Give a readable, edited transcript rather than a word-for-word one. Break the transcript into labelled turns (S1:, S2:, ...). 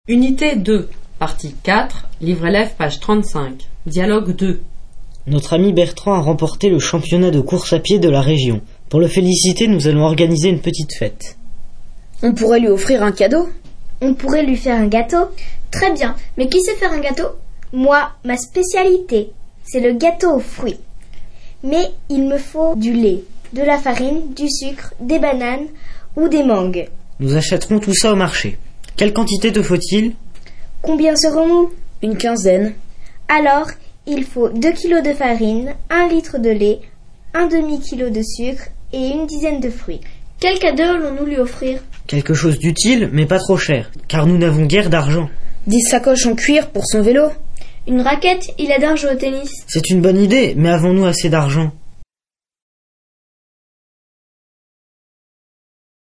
S1: Unité 2, partie 4, livre élève, page 35. Dialogue 2.
S2: Notre ami Bertrand a remporté le championnat de course à pied de la région. Pour le féliciter, nous allons organiser une petite fête.
S3: On pourrait lui offrir un cadeau.
S4: On pourrait lui faire un gâteau. Très bien, mais qui sait faire un gâteau? Moi, ma spécialité, c'est le gâteau aux fruits. Mais il me faut du lait, de la farine, du sucre, des bananes ou des mangues.
S2: Nous achèterons tout ça au marché. Quelle quantité te faut-il?
S4: Combien serons-nous?
S3: Une quinzaine.
S4: Alors, il faut 2 kilos de farine, 1 litre de lait, un demi-kilo de sucre et une dizaine de fruits. Quel cadeau allons-nous lui offrir?
S2: Quelque chose d'utile, mais pas trop cher, car nous n'avons guère d'argent.
S3: 10 sacoches en cuir pour son vélo.
S4: Une raquette, il adore jouer au tennis.
S2: C'est une bonne idée, mais avons-nous assez d'argent?